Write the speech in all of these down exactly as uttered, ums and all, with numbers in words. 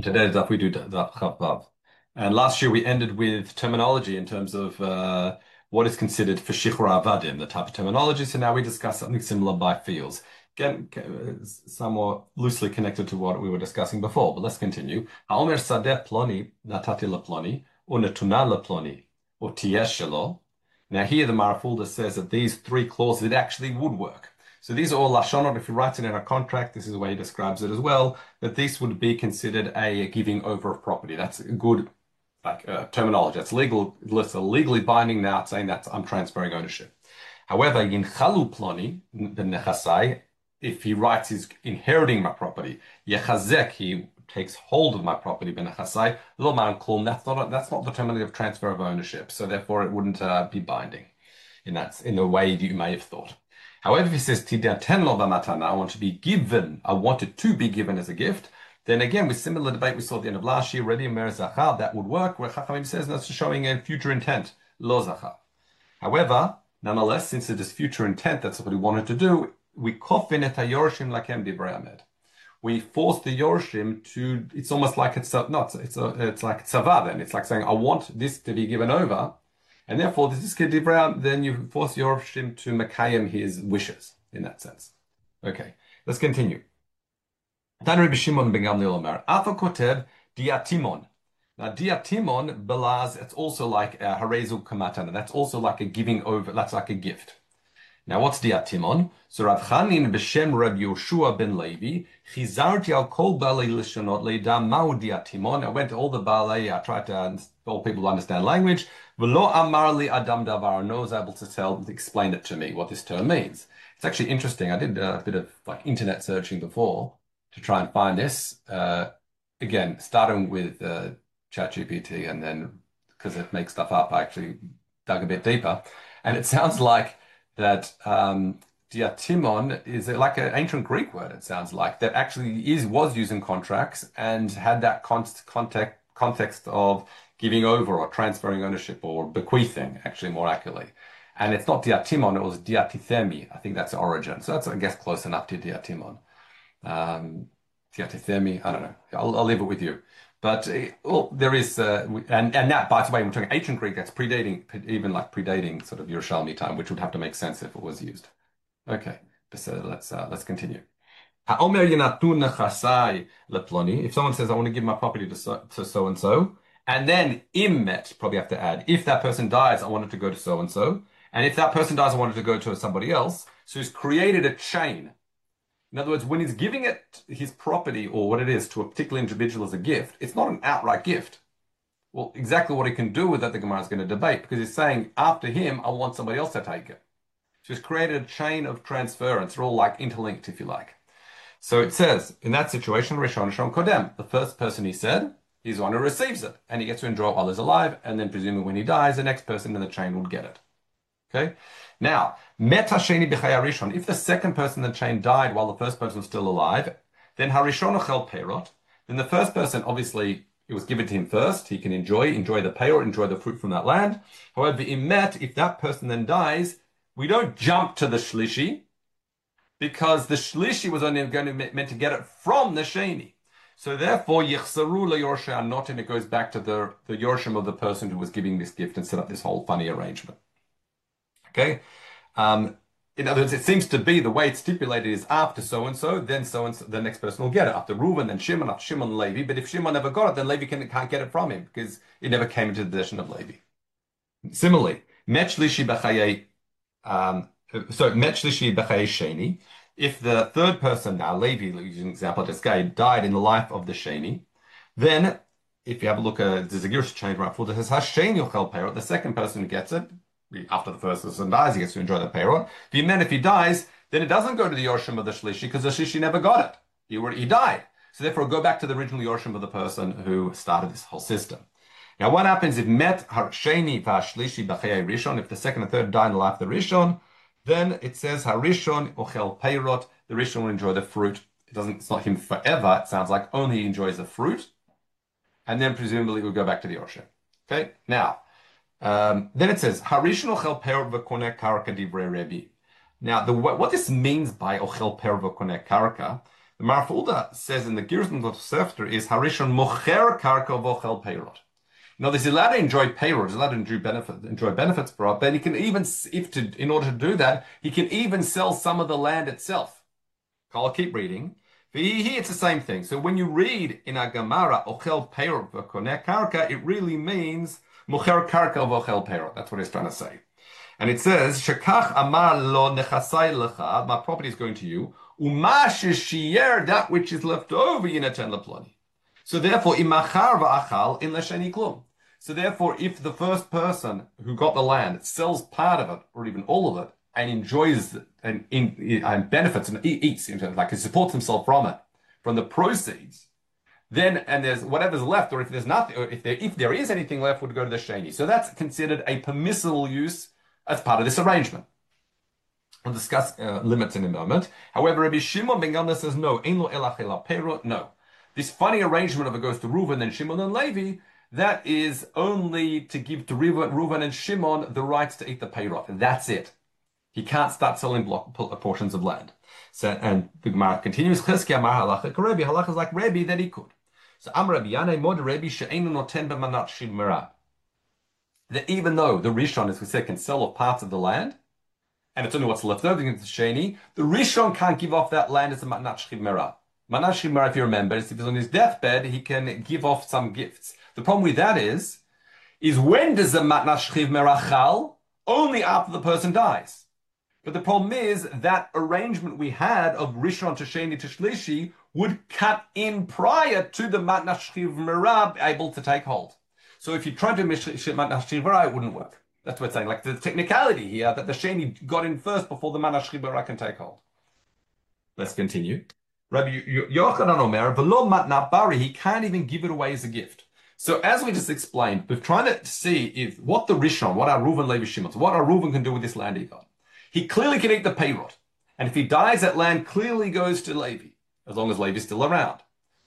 Today's daf we do daf Chav Vav. And last year we ended with terminology in terms of uh, what is considered for Shichur Avadim, the type of terminology. So now we discuss something similar by fields. Again, uh, somewhat loosely connected to what we were discussing before, but let's continue. Haomer sadeh ploni natati leploni, or netuna leploni, or tiyesh shelo. Now here the Marafulda says that these three clauses, it actually would work. So these are all lashonot. If you write it in a contract, this is the way he describes it as well, that this would be considered a giving over of property. That's a good like uh, terminology. That's legal. It's legally binding now, saying that I'm transferring ownership. However, in chalu ploni the nechasai, if he writes he's inheriting my property, yechazek, he takes hold of my property, benechasai lo man klum. That's not that's not the terminology of transfer of ownership. So therefore, it wouldn't uh, be binding in that in the way that you may have thought. However, if he says tidaten lo b'matana, I want to be given, I want it to be given as a gift, then again, with similar debate we saw at the end of last year, ready mer zachar, that would work, where Chachamim says that's showing a future intent, lo zachar. However, nonetheless, since it is future intent, that's what we wanted to do, we kofin et hayorshim lakem divrei Ahmed. We force the yorshim to, it's almost like it's, a, not, it's, a, it's like tzava then, it's like saying, I want this to be given over, and therefore, this is kedivra, then you force Yorshim to makayim his wishes in that sense. Okay, let's continue. Dan Rabbi Shimon ben Gamliel Omer, Afa kotev diatimon. Now, diatimon belaz, it's also like a harezu kamatana. That's also like a giving over, that's like a gift. Now, what's diatimon? So Rav Chanin b'shem Rab Yoshua ben Levi, chizarti al kol balei lishonot leidam ma'u diatimon. I went to all the balei, I tried to all people to understand language. V'lo amar li adam davar. No was able to tell, to explain it to me what this term means. It's actually interesting. I did a bit of like internet searching before to try and find this. Uh, again, starting with uh, ChatGPT, and then because it makes stuff up, I actually dug a bit deeper, and it sounds like that um, diatimon is like an ancient Greek word. It sounds like that actually is was used in contracts and had that con context context of giving over or transferring ownership or bequeathing, actually more accurately. And it's not diatimon, it was diatithemi. I think that's the origin. So that's, I guess, close enough to diatimon. Um, diatithemi, I don't know. I'll, I'll leave it with you. But uh, well, there is, uh, and, and that, by the way, we're talking ancient Greek, that's predating, even like predating sort of Yerushalmi time, which would have to make sense if it was used. Okay, so let's, uh, let's continue. Ha'omer yenatun nechasai leploni. If someone says, I want to give my property to so, to so-and-so, and then immet, probably have to add, if that person dies, I want it to go to so-and-so. And if that person dies, I want it to go to somebody else. So he's created a chain. In other words, when he's giving it his property or what it is to a particular individual as a gift, it's not an outright gift. Well, exactly what he can do with that, the Gemara is going to debate, because he's saying, after him, I want somebody else to take it. So he's created a chain of transference. They're all like interlinked, if you like. So it says, in that situation, Rishon Shon Kodem, the first person he said, he's the one who receives it, and he gets to enjoy it while he's alive, and then presumably when he dies, the next person in the chain will get it. Okay? Now, Met Hasheni b'chaya Rishon, if the second person in the chain died while the first person was still alive, then Harishon ochel peirot, then the first person, obviously, it was given to him first, he can enjoy, enjoy the peirot, enjoy the fruit from that land. However, in Met, if that person then dies, we don't jump to the Shlishi, because the Shlishi was only going to meant to get it from the Sheni. So therefore, Yichsaru LaYorsha not, and it goes back to the, the Yorshim of the person who was giving this gift and set up this whole funny arrangement. Okay? Um, in other words, it seems to be the way it's stipulated is after so-and-so, then so-and-so, the next person will get it. After Reuben, then Shimon, after Shimon, Levi. But if Shimon never got it, then Levi can, can't get it from him because it never came into the possession of Levi. Similarly, Met Shlishi B'chayei, um, so Met Shlishi B'chayei Sheni, if the third person, now Levi, using an example, this guy died in the life of the Sheni, then if you have a look at the Zagir's change right for this, Hasheni Yochel Perot, the second person who gets it, after the first person dies, he gets to enjoy the Perot. If then if he dies, then it doesn't go to the Yorshim of the Shlishi because the Shlishi never got it. He, were, he died. So therefore, go back to the original Yorshim of the person who started this whole system. Now, what happens if Met Sheni Vashlishi B'chayei Rishon, if the second and third die in the life of the Rishon, then it says Harishon Ochel Peirot, the Rishon will enjoy the fruit. It doesn't, it's not him forever, it sounds like only he enjoys the fruit. And then presumably we'll go back to the Yorshim. Okay, now, um, then it says Harishon Ochel Peirot V'koneh Karka Divrei Rebbe. Now, the, what this means by Ochel Peirot V'koneh Karka, The Marfulda says in the Girzim Sefter is Harishon Mocher Karka Vochel Peirot. Now, he's allowed to enjoy payroll, he's allowed to enjoy benefits, enjoy benefits for it, but he can even, if to, in order to do that, he can even sell some of the land itself. I'll keep reading. Here it's the same thing. So when you read in a Gemara, Ochel Payro v'koneh karka, it really means Mocher Karka v'ochel Payro. That's what it's trying to say. And it says, Shekach amar lo nechasai lecha, my property is going to you, Uma sheshiyer, that which is left over, yinaten leploni. So therefore, imachar v'achal in l'sheni klum. So therefore, if the first person who got the land sells part of it, or even all of it, and enjoys it, and, in, and benefits and eats, like he supports himself from it, from the proceeds, then, and there's whatever's left, or if there's nothing, or if there, if there is anything left, would go to the sheni. So that's considered a permissible use as part of this arrangement. We'll discuss uh, limits in a moment. However, Rabbi Shimon ben Gamliel says no, ein lo elach ela perot, no. This funny arrangement of it goes to Reuven, then Shimon and Levi, that is only to give to Reuven and Shimon the rights to eat the peyrot. And that's it. He can't start selling block portions of land. So, and the Gemara continues, Chizkiah Amar halacha Rebbe, halacha is like Rebbe that he could. So Amar Rabbi Yanai mod Rebbe she'enu noten b'manat shimera. That even though the Rishon, as we said, can sell off parts of the land, and it's only what's left over against the Sheni, the Rishon can't give off that land as a matnat shimera. Matnat shimera, if you remember, is if he's on his deathbed, he can give off some gifts. The problem with that is, is when does the matnat shimera chal? Only after the person dies. But the problem is that arrangement we had of Rishon to Sheni to Shlishi would cut in prior to the matnat shimera able to take hold. So if you tried to matnat shimera, it wouldn't work. That's what it's saying. Like the technicality here, that the Sheni got in first before the matnat shimera can take hold. Let's continue. Rabbi Yochanan Omer, v'lo matnat bari, he can't even give it away as a gift. So as we just explained, we're trying to see if what the Rishon, what our Reuven, Levi, Shimon, what our Reuven can do with this land he got. He clearly can eat the peyrot. And if he dies, that land clearly goes to Levi, as long as Levi's still around.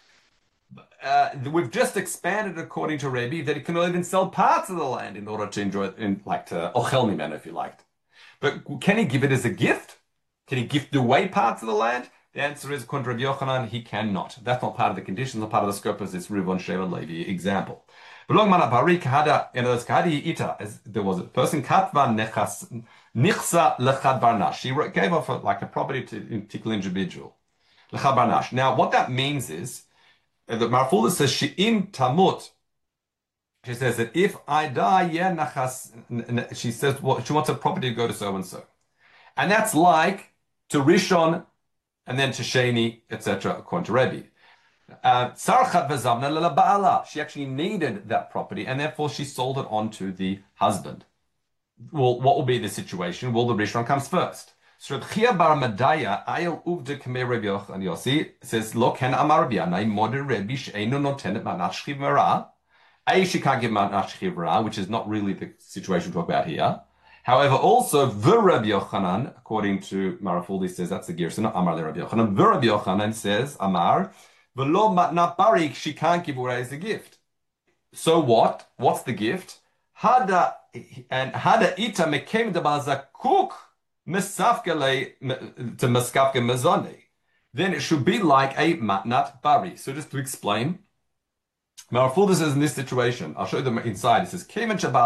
Uh, we've just expanded, according to Rebbe, that he can even sell parts of the land in order to enjoy it, in, like to ochel mimenu, if you liked. But can he give it as a gift? Can he gift away parts of the land? The answer is, according to Rabbi Yochanan, he cannot. That's not part of the conditions, not part of the scope of this Reuven, Shimon, Levi example. Belong mana bari kahada, in other words, kahadi ita, as there was a person, katva nechas, nichsa lechad barnash. She gave off a, like a property to a particular individual. Lechad barnash. Now, what that means is, uh, the Marfulda says, she in tamut. She says that if I die, yeah, nachas, she says, well, she wants a property to go to so and so. And that's like to Rishon, and then to Sheni, et cetera, according to Rebbe. Sarchat v'zavna lelaba'ala. She actually needed that property, and therefore she sold it on to the husband. Well, what will be the situation? Well, the Rishon comes first. So Reb Chia bar Medaya, ayel uvde k'mei Rebbe Yochanan Yossi, says, lo ken amar Rabbi Yanai, moder Rebbe she'enu notenet matnat shchivera. A, she can't give matnat shchivera, which is not really the situation we talk about here. However, also, the Rabbi Yochanan, according to Marafuldi, says that's the Gerson, not Amar le Rabbi Yochanan. The Rabbi Yochanan says, Amar, v'lo matnat barik, she can't give away as a gift. So what? What's the gift? Hada, and Hada ita mekem de bazakuk mesafkele to meskafke mezone. Then it should be like a matnat bari. So just to explain, Marafulda says in this situation, I'll show you them inside, it says,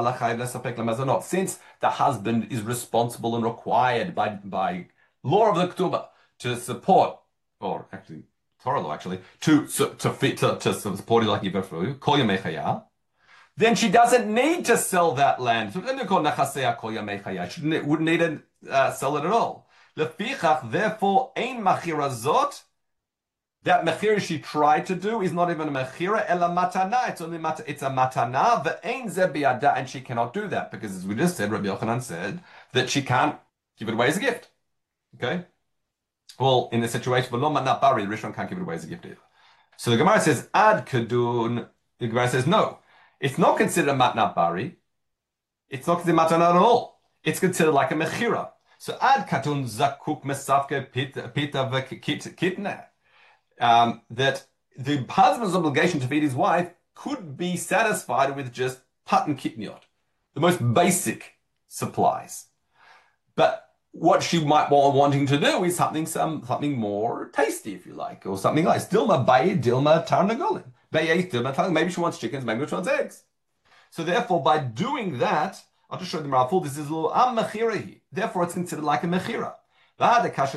since the husband is responsible and required by, by law of the Ketubah to support, or actually, Torah law actually, to, to, to, to, to support it like Yivafru, Kol Yamei Chaya, then she doesn't need to sell that land. So she wouldn't need to uh, sell it at all. Lefichach, therefore, ein machira zot, that mechira she tried to do is not even a mechira, ela matana. It's only mat- it's a matana, ve'ein ze biyada, and she cannot do that because, as we just said, Rabbi Yochanan said that she can't give it away as a gift. Okay. Well, in the situation, v'lo matnat bari, the Rishon can't give it away as a gift either. So the Gemara says ad kadun. The Gemara says no, it's not considered a matnat bari. It's not considered matana at all. It's considered like a mechira. So ad kadun zakuk mesafke pita pita v'kitna. Um, that the husband's obligation to feed his wife could be satisfied with just pat and kitniot, the most basic supplies. But what she might want wanting to do is something some something more tasty, if you like, or something like Dilma Baye, Dilma Tarnagolin. Baye, Dilma Tarnagolin. Maybe she wants chickens, maybe she wants eggs. So therefore, by doing that, I'll just show them Raful, this is a little am mechirahi. Therefore, it's considered like a mechira. The fact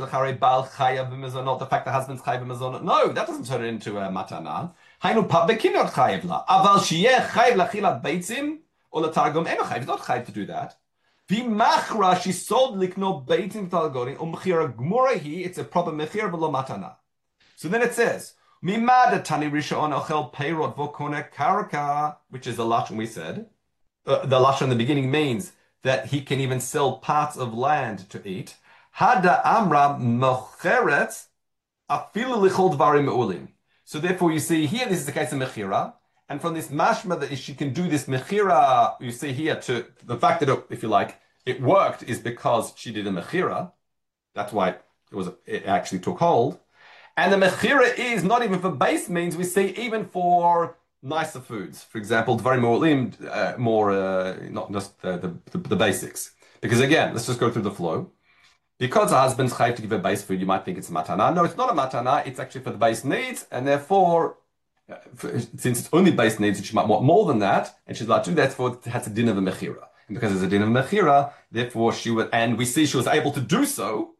the husband's chayav mezonot, no, that doesn't turn it into a matana. Hainu pab bekinot chayav la. Aval sheyeh chayav lachilat beitzim or latargum eno chayav. It's not chayav to do that. V'machra, she sold likno beitzim talgorin umchira gmurahi. It's a proper mechira v'lo matana. So then it says. Mimad tani rishon ochel peirot vokone karka, which is the lashon we said. Uh, the lashon in the beginning means that he can even sell parts of land to eat. Hada amra mocheret afilu lichol dvarim meulim. So therefore, you see here, this is the case of mechira, and from this mashma that she can do this mechira, you see here to the fact that it, if you like, it worked is because she did a mechira. That's why it was it actually took hold. And the mechira is not even for base means, we see even for nicer foods. For example, very more, uh, more uh, not just uh, the, the, the basics. Because again, let's just go through the flow. Because a husband's chayv to give a base food, you might think it's a matana. No, it's not a matana. It's actually for the base needs. And therefore, uh, for, since it's only base needs, she might want more than that. And she's like, therefore, it has a din of a mechira. And because it's a din of a mechira, therefore she would, and we see she was able to do so.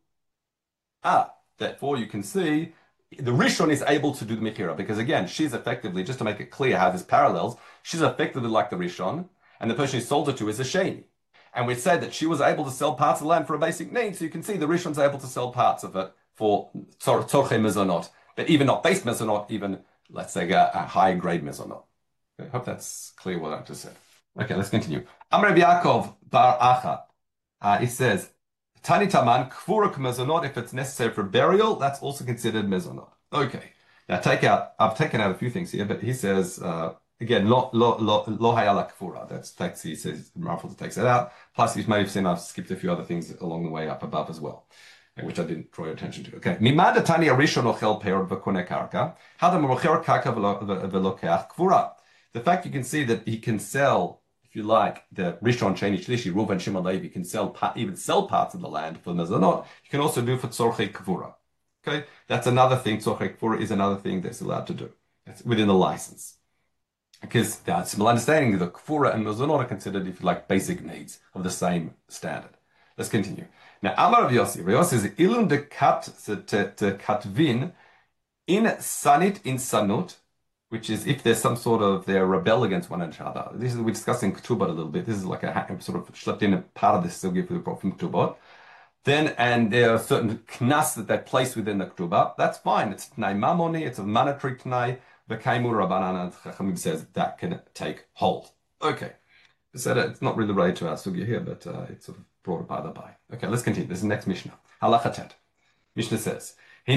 Ah, therefore you can see the Rishon is able to do the Mechira because, again, she's effectively, just to make it clear how this parallels, she's effectively like the Rishon, and the person who sold it to is a Sheni. And we said that she was able to sell parts of the land for a basic need, so you can see the Rishon's able to sell parts of it for Tzorche Mezonot, but even not base Mezonot, even, let's say, a, a high grade Mezonot. I hope that's clear what I just said. Okay, let's continue. Amr Rabbi Yaakov Bar Acha, uh, it says, Tani Taman, Kfurak Mezonot, if it's necessary for burial, that's also considered Mezonot. Okay. Now take out, I've taken out a few things here, but he says, uh, again, Lo lo lo lo hayala Kfura. That's text, he says, Raffles takes that out. Plus, you may have seen I've skipped a few other things along the way up above as well, which I didn't draw your attention to. Okay. Mimad Tani Arishon Ochel Peor V'Kone Karka. Hadam Rocher Karka V'Lokeach Kfura. The fact you can see that he can sell, if you like, the Rishon, Sheni, Shlishi, Reuven, Shimon, Levi can sell even sell parts of the land for Mezonot. You can also do for Tzorchei Kvura. Okay, that's another thing. Tzorchei Kvura is another thing that's allowed to do. It's within the license. Because the simple understanding, the Kvura and Mezonot are considered, if you like, basic needs of the same standard. Let's continue. Now, Amar of Yossi. Yossi says, Ilun de kat te katvin in sanit in sanut, which is if there's some sort of, they rebel against one another. This is, we're discussing Ketubot a little bit. This is like a sort of schlepped in a part of this sugya for the from Ketubot. Then, and there are certain knas that they place within the Ketubah. That's fine. It's Tnai Mamoni, it's a monetary Tnai. The Kaimur Rabbanan and Chachamim says that can take hold. Okay. So it's not really related to our sugya here, but uh, it's sort of brought by the by. Okay, let's continue. This is the next Mishnah. Halacha Tet. Mishnah says,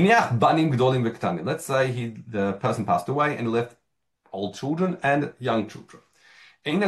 let's say he, the person passed away and left old children and young children. Now,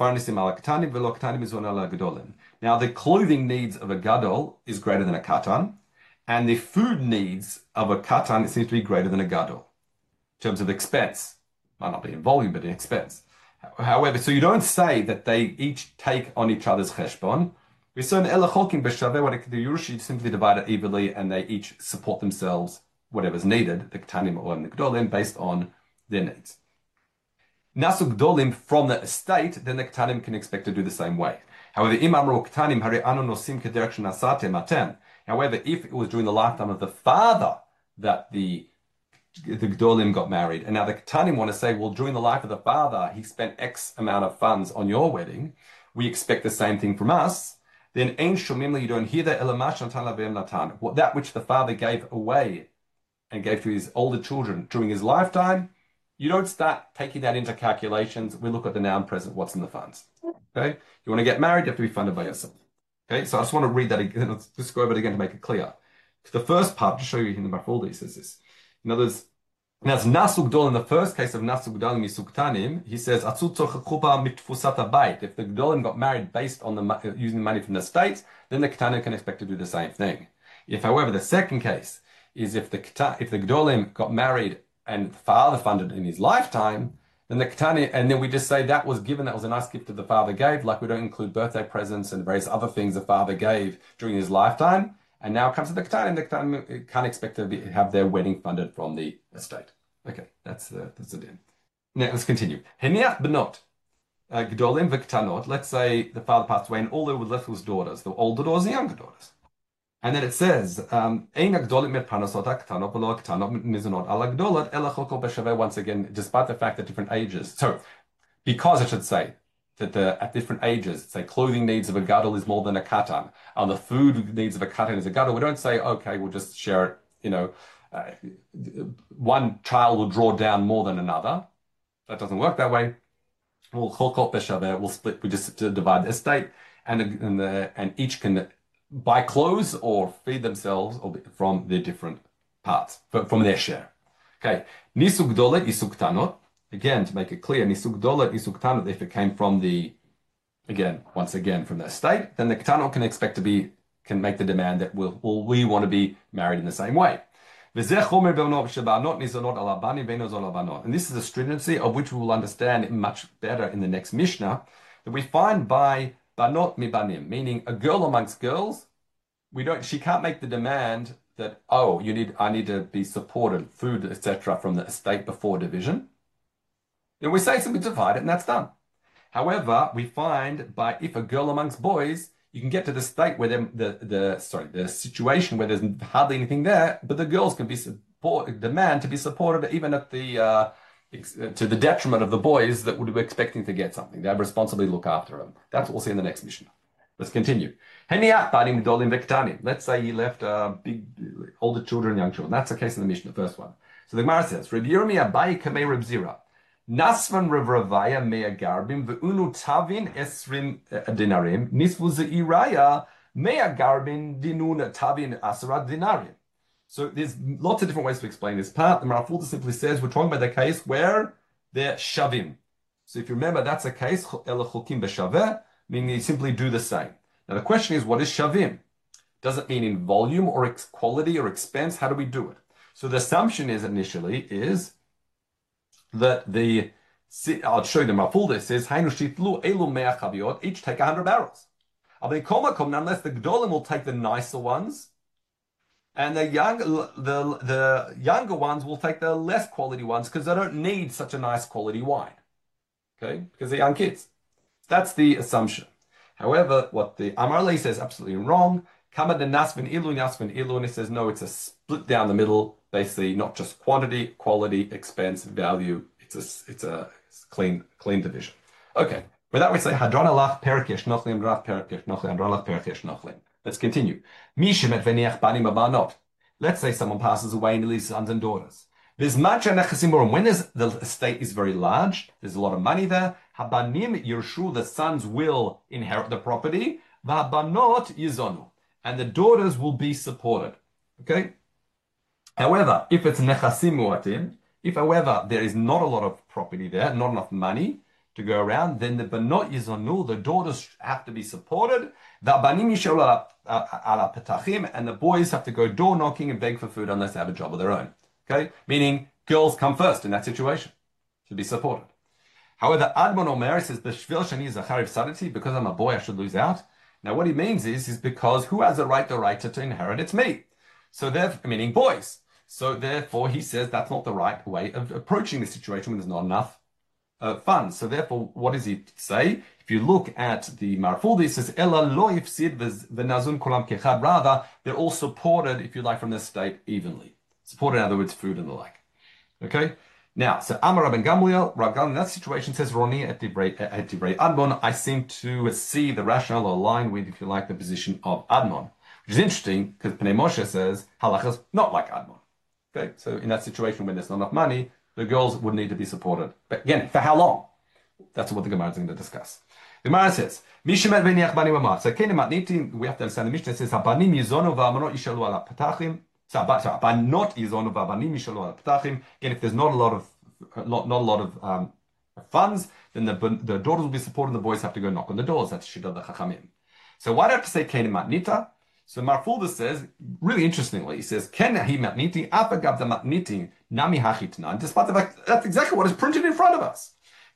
the clothing needs of a gadol is greater than a katan, and the food needs of a katan seems to be greater than a gadol in terms of expense. Might not be in volume, but in expense. However, so you don't say that they each take on each other's cheshbon. We saw in Elacholkim B'Shaveh, what the Yurushi simply divide it evenly, and they each support themselves, whatever's needed, the Ketanim or the Gdolim, based on their needs. Nasu Gdolim from the estate, then the Ketanim can expect to do the same way. However, Imamro Ketanim Hari Anu Nosim Kederek Nasate Matem. However, if it was during the lifetime of the father that the the Gdolim got married, and now the Ketanim want to say, well, during the life of the father, he spent X amount of funds on your wedding, we expect the same thing from us. Then Ein Shomim, you don't hear that Elamash Natan Lavim Natan. That which the father gave away and gave to his older children during his lifetime, you don't start taking that into calculations. We look at the noun present, what's in the funds. Okay? You want to get married, you have to be funded by yourself. Okay, so I just want to read that again. Let's just go over it again to make it clear. The first part, to show you in the Mafuldi, he says this. In other words, now it's Nasug Dol, in the first case of Nasug Dol Misuktanim, he says, if the Gdolim got married based on the using the money from the state, then the Ketanim can expect to do the same thing. If, however, the second case is if the if the Gdolim got married and the father funded in his lifetime, Then the Ketani, and then we just say that was given, that was a nice gift that the father gave, like we don't include birthday presents and various other things the father gave during his lifetime. And now it comes to the Ketani, and the Ketani can't expect to be, have their wedding funded from the estate. Okay, that's the that's the din. Now let's continue. Heniach benot. Gdolim v'ktanot. Let's say the father passed away and all they were left was daughters, the older daughters and younger daughters. And then it says, um, once again, despite the fact that different ages. So, because I should say that the, at different ages, say clothing needs of a gadol is more than a katan, and the food needs of a katan is a gadol. We don't say, okay, we'll just share it, you know, uh, one child will draw down more than another. That doesn't work that way. We'll we'll split, we just divide the estate, and, and, the, and each can buy clothes or feed themselves from their different parts, from their share. Okay. Nisuk dolet, isuk tanot. Again, to make it clear, nisuk dolet, isuk tanot, if it came from the, again, once again, from the estate, then the tanot can expect to be, can make the demand that we'll, well, we want to be married in the same way. And this is a stringency of which we will understand much better in the next Mishnah, that we find by banot mibanim, meaning a girl amongst girls, we don't. She can't make the demand that, oh, you need, I need to be supported, food, et cetera, from the estate before division. Then we say simply divide it, and that's done. However, we find by if a girl amongst boys, you can get to the state where the the sorry the situation where there's hardly anything there, but the girls can be support demand to be supported even at the uh, to the detriment of the boys that would be expecting to get something. They responsibly look after them. That's what we'll see in the next Mishnah. Let's continue. Let's say he left uh, big older children, young children. That's the case in the Mishnah, the first one. So the Gemara says, Reb Yirmi Abayi Kamei Reb Zira. Nasvan Rav Ravaya Mea Garbim Ve'unu Tavin Esrim Dinarim Nisvu Ze'iraya Mea Garbin Dinun Tavin Asara Dinarim. So there's lots of different ways to explain this part. The Marafulta simply says we're talking about the case where they're shavim. So if you remember, that's a case Ela Chukim B'Shaveh, meaning you simply do the same. Now the question is, what is shavim? Does it mean in volume or ex quality or expense? How do we do it? So the assumption is initially is that the, I'll show you the Mafulda, it says, each take one hundred barrels. Unless the Gdolim will take the nicer ones, and the young, the, the younger ones will take the less quality ones because they don't need such a nice quality wine. Okay? Because they're young kids. That's the assumption. However, what the Amar Lei says absolutely wrong. Kama de nasvin ilu, nasvin ilu, and it says no, it's a split down the middle. Basically, not just quantity, quality, expense, value. It's a it's a clean clean division. Okay. With that we say hadron alach perkesh nochlim drach perkesh nochlim hadron alach perkesh nochlim. Let's continue. Mishem et veniach banim abanot. Let's say someone passes away and leaves sons and daughters. There's much nechasim. When there's, the estate is very large, there's a lot of money there. Habanim yirshu, the sons will inherit the property. Vahabanot yizonu, and the daughters will be supported. Okay. However, if it's nechasim muatim, if however there is not a lot of property there, not enough money to go around, then the banot yizonu, the daughters have to be supported. The abanim yishol ala petachim, and the boys have to go door knocking and beg for food unless they have a job of their own. Okay, meaning girls come first in that situation to be supported. However, Admon Omer says the shvil shani zachariv sadati, because I'm a boy I should lose out. Now what he means is is because who has the right the right to, to inherit? It's me. So therefore, meaning boys. So therefore, he says that's not the right way of approaching the situation when there's not enough uh, funds. So therefore, what does he say? If you look at the Marafuldi, it says Ella lo yifsid v'nazun kolam kechad. Rather, they're all supported, if you like, from the state evenly. Supported, in other words, food and the like. Okay. Now, so Amar Rabban Gamliel, Rabban Gamliel in that situation says Roni et divrei Admon. I seem to see the rationale align with, if you like, the position of Admon, which is interesting because Pnei Moshe says halachas not like Admon. Okay, so in that situation when there's not enough money, the girls would need to be supported. But again, for how long? That's what the Gemara is going to discuss. The Gemara says, Mishemet v'niach banim amar. So Kenim matnitim, we have to understand the Mishnah says, Habanim yizonu v'amanot yishalu ala petachim. So, not yizonu v'abanim yishalu ala petachim. Again, if there's not a lot of not, not a lot of um, funds, then the, the daughters will be supported, and the boys have to go knock on the doors. That's Shida the Chachamim. So why do I have to say Kenim matnita? So Marfulda says, really interestingly, he says, Ken hi matniti, apagav the matniti, nami hachitna. And despite the fact that's exactly what is printed in front of us.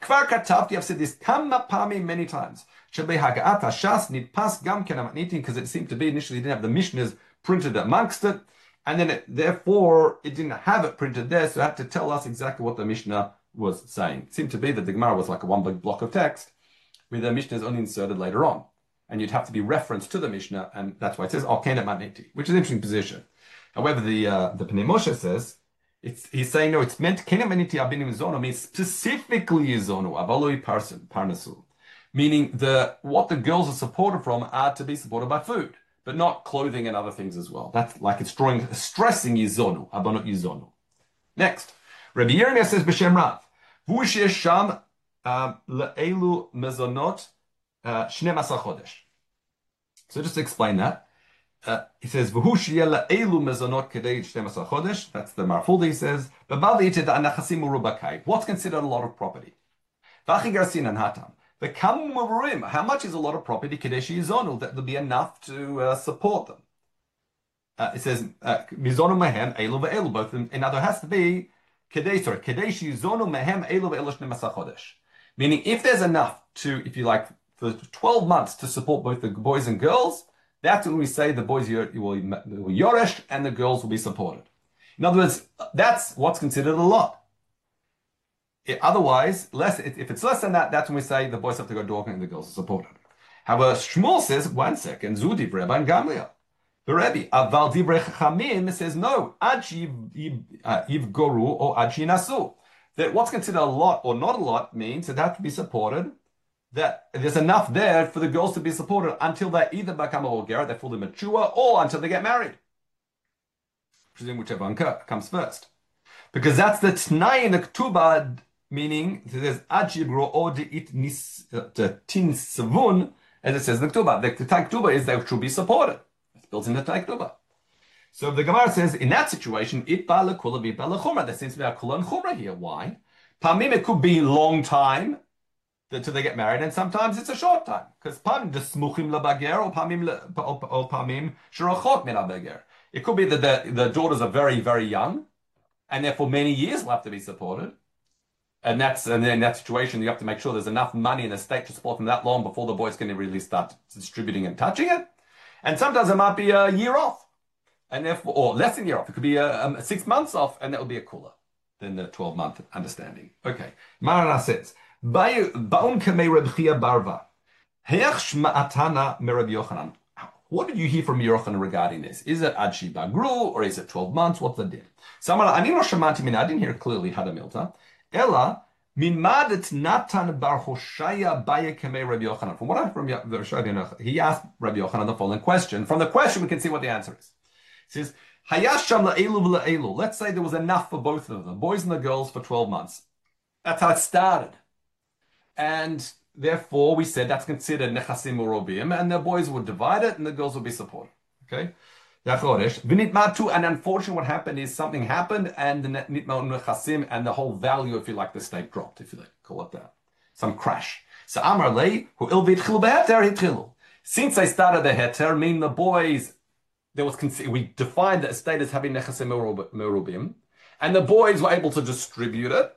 Kvar katavti, I've said this kama pami many times. Shabei haga'at hashas nidpas gam ken hamatnitin, because it seemed to be initially didn't have the Mishnahs printed amongst it, and then it, therefore it didn't have it printed there, so it had to tell us exactly what the Mishnah was saying. It seemed to be that the Gemara was like a one big block of text, with the Mishnah is only inserted later on, and you'd have to be referenced to the Mishnah, and that's why it says Al Kenet Matniti, which is an interesting position. However, the uh, the Pnei Moshe says it's he's saying no, it's meant Kenet Matniti Abinim Zono means specifically Zono Avaloi Parnasu, meaning the what the girls are supported from are to be supported by food, but not clothing and other things as well. That's like it's drawing stressing Yizonu Abanot Yizonu. Next, Rabbi Yirmiyah says B'Shem Rav Vushir Sham Le'elu Mezonot Shnei Masar Chodesh. So just to explain that, uh, he says, "V'hu she'yeh le'elu mezonot kedei shnei masar chodesh." That's the Marfuldi. He says, "B'bal yited anachasim urubakai." What's considered a lot of property? V'achi garsin and hatam. V'kam mavurim. How much is a lot of property? Kedei she'yizonu, that will be enough to uh, support them. Uh, it says, "Mizonu mehem elu ve'elu." Both of them. In other, has to be kedei. Sorry, kedei she'yizonu mehem elu ve'elu shnei masar chodesh. Meaning, if there's enough to, if you like, for twelve months to support both the boys and girls, that's when we say the boys will yoresh and the girls will be supported. In other words, that's what's considered a lot. It, otherwise, less if it's less than that, that's when we say the boys have to go dorking and the girls are supported. However, Shmuel says, one second, Zudi Rebbe and Gamliel. The Rebbe, Aval Divrei Chachamim says no, Ad Yivgoru or Ad Nasu. That what's considered a lot or not a lot means it has to be supported, that there's enough there for the girls to be supported until they either become a Olgera, they're fully mature, or until they get married. Presume whichever one comes first. Because that's the T'nai in the Ketubah, meaning there's Ajibro or the Tin Savun, as it says in the Ketubah. The T'nai Ketubah is they should be supported. It's built in the T'nai Ketubah. So the Gemara says, in that situation, it ba'ala kula bi ba'ala chumrah. There seems to be a kula and chumrah here. Why? Pamim, it could be long time until they get married, and sometimes it's a short time. Because pamim desmuchim labager or pamim or pamim shirachot min habager. It could be that the, the daughters are very, very young, and therefore many years will have to be supported. And that's and then in that situation, you have to make sure there's enough money in the state to support them that long before the boys can really start distributing and touching it. And sometimes it might be a year off, and therefore, or less than a year off. It could be a, um, six months off, and that would be a cooler than the twelve-month understanding. Okay, Marana says. Baun kamei Reb Chia Barva. Heach shma'atana mereb Yochanan. What did you hear from Yochanan regarding this? Is it Ad Shi Bagru or is it twelve months? What's the deal? Someone ani lo shamanti min. I didn't hear clearly Hadamilta. Ella min madet Natan bar Hoshaya baye kamei Reb Yochanan. From what I heard from Yochanan, he asked Reb Yochanan the following question. From the question, we can see what the answer is. He says, Hayasham la'elu v'la'elu. Let's say there was enough for both of them, boys and the girls, for twelve months. That's how it started. And therefore, we said that's considered nechasim urobim, and the boys would divide it, and the girls would be supported. Okay, and unfortunately, what happened is something happened, and the nitma nechasim and the whole value, if you like, the state dropped, if you like, call it that, some crash. So Amar lei hu ilvid chilu beheter hitchilu. Since they started the heter, meaning the boys, there was we defined the estate as having nechasim urobim, and the boys were able to distribute it.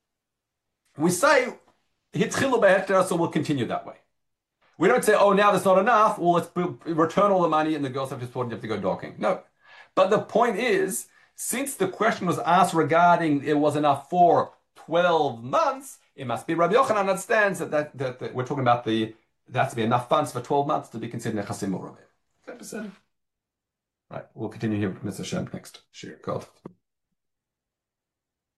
We say. Hitchilu beheter, so we'll continue that way. We don't say, oh, now there's not enough. Well, let's return all the money and the girls have to support and you have to go docking. No. But the point is, since the question was asked regarding it was enough for twelve months, it must be Rabbi Yochanan understands that, that, that, that we're talking about the, there has to be enough funds for twelve months to be considered nechasim urobim. Right, we'll continue here with Mister Shem next. Share. God.